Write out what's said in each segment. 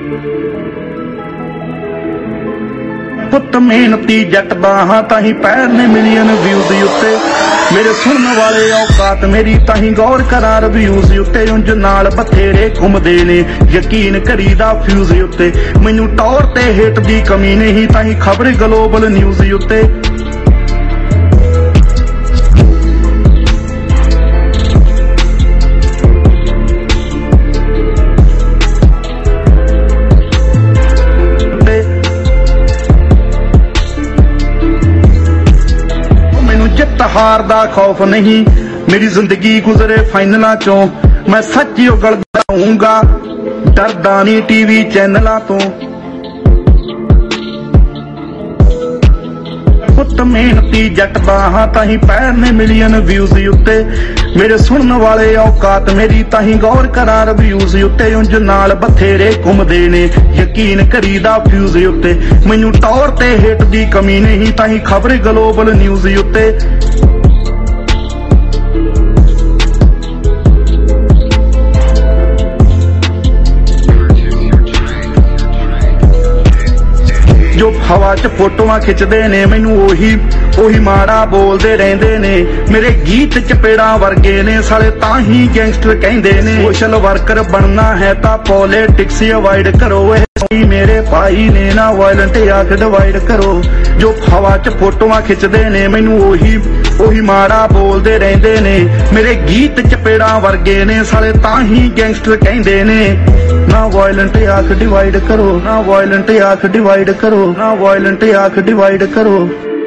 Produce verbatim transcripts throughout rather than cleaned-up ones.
पुत मेहनती जट बाहां ताही पैर ने मिलियन व्यूज उत्ते मेरे सुनने वाले औकात मेरी ताही गौर करा रिव्यूज उत्ते उंज नाल बथेरे घुमदे ने यकीन करीदा फ्यूज उत्ते मैनू टौर ते हिट दी कमी नहीं ताही खबर ग्लोबल न्यूज उत्ते हार दा खौफ नहीं मेरी जिंदगी गुजरे फाइनलां चों मैं सच उगलदा रहूंगा डरदा नहीं टीवी चैनलां तो पुत मेहनती जट बाहां ताही पैर ने मिलियन व्यूज उत्ते मेरे सुनने वाले औकात मेरी ताही गौर करा रिव्यूज उत्ते उंज नाल बथेरे घुमदे ने यकीन करीदा फ्यूज उत्ते मैनू टौर ते हिट दी कमी नहीं ताही खबर ग्लोबल न्यूज उत्ते जो हवा च फोटोआं खिचदे ने मैनू ओही ओही माड़ा बोलदे रहिंदे ने मेरे गीत चपेड़ा वर्गे ने साले ताही गैंगस्टर कहंदे ने सोशल वर्कर बनना है तां पॉलिटिक्स अवॉइड करो मेरे भाई ने ना वायलेंट आख डिवाइड करो जो हवा च फोटोआं खिचदे ने मैनू ओही ओही माड़ा बोलदे रहिंदे ने मेरे गीत चपेड़ा वर्गे ने साले ताही गैंगस्टर कहंदे ने ना वायलेंट आख डिवाइड करो ना वायलेंट आख डिवाइड करो ना वायलेंट आख डिवाइड करो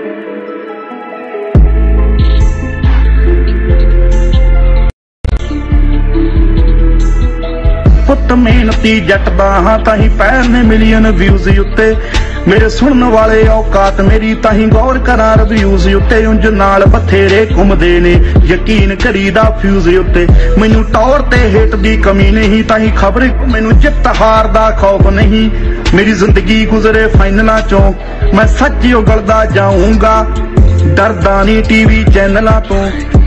पुत मेहनती जट बाहां ताही पैर ने मिलियन व्यूज उत्ते मेरे सुनने वाले औकात मेरी ताही गौर करा रिव्यूज उत्ते उंज नाल बथेरे घुमदे ने यकीन करीदा फ्यूज उत्ते मैनू टौर ते हिट दी कमी नहीं ताही खबर मैनू जित हार दा खौफ नहीं मेरी जिंदगी गुजरे फाइनलां चों मैं सच उगलदा जाऊंगा डरदा नहीं टीवी चैनलां तो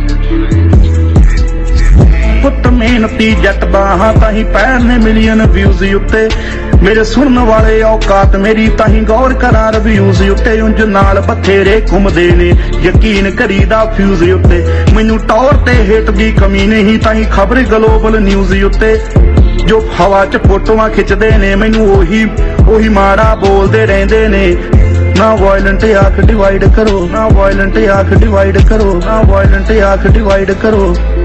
पुत मेहनती जट बाहां ताही पैर ने मिलियन व्यूज उत्ते मेरे सुनने वाले औकात मेरी ताही गौर करा रिव्यूज उत्ते उंज नाल बथेरे घुमदे ने यकीन करीदा फ्यूज उत्ते मैनू टौर ते हिट दी कमी नहीं ताही खबर ग्लोबल न्यूज उत्ते जो हवा च फोटोआं खिचदे ने मैनू ओही ओही माड़ा बोलदे रहिंदे ने ना वायलेंट आख डिवाइड करो ना वायलेंट आख डिवाइड करो ना वायलेंट आख डिवाइड करो।